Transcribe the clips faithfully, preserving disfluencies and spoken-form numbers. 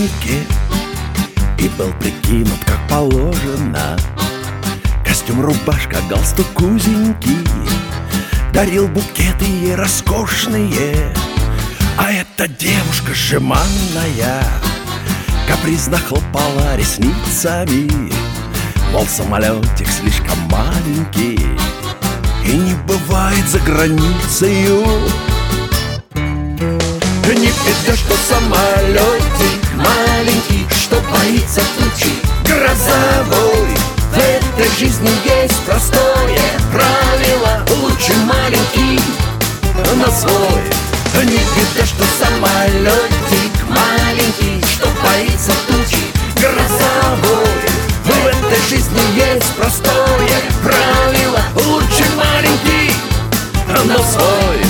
брюки и был прикинут как положено. Костюм, рубашка, галстук узенький, дарил букеты ей роскошные. А эта девушка жеманная капризно хлопала ресницами, мол, самолетик слишком маленький и не бывает за границею. Не беда, что самолетик маленький, что боится тучи грозовой. В этой жизни есть простое правило: лучше маленький, но свой. Не беда, что самолетик маленький, что боится тучи грозовой. В этой жизни есть простое правило: лучше маленький, но свой.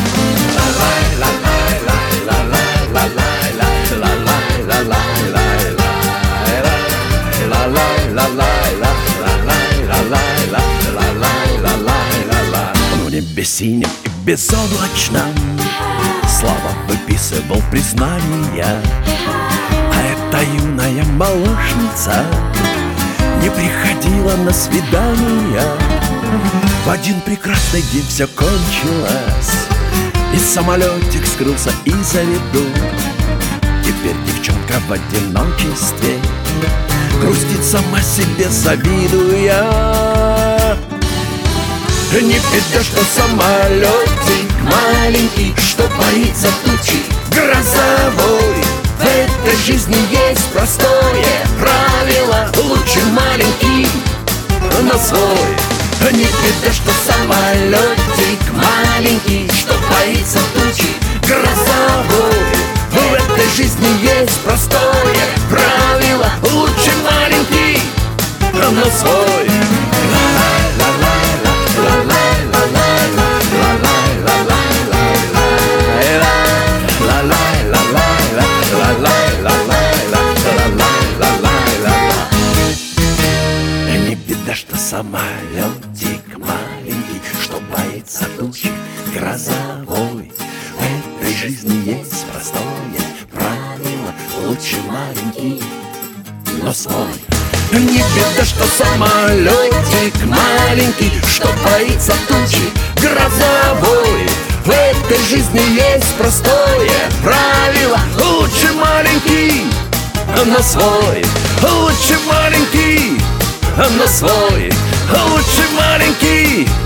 В небе синим и безоблачном Слава выписывал признания, а эта юная молочница не приходила на свидания. В один прекрасный день все кончилось, и самолетик скрылся из-за виду. Теперь девчонка в одиночестве грустит, сама себе завидуя. Не беда, что самолетик маленький, что боится тучи грозовой. В этой жизни есть простое правило: лучше маленький, но свой. Не беда, что самолетик маленький, что боится тучи грозовой. В этой жизни есть простое правило: лучше маленький, но свой. Не беда, что самолетик маленький, что боится тучи грозовой. В этой жизни есть простое правило: лучше маленький, но свой. Не беда, что самолетик маленький, что боится тучи грозовой. В этой жизни есть простое правило: лучше маленький, но свой. Лучше маленький, но свой. Лучше маленький,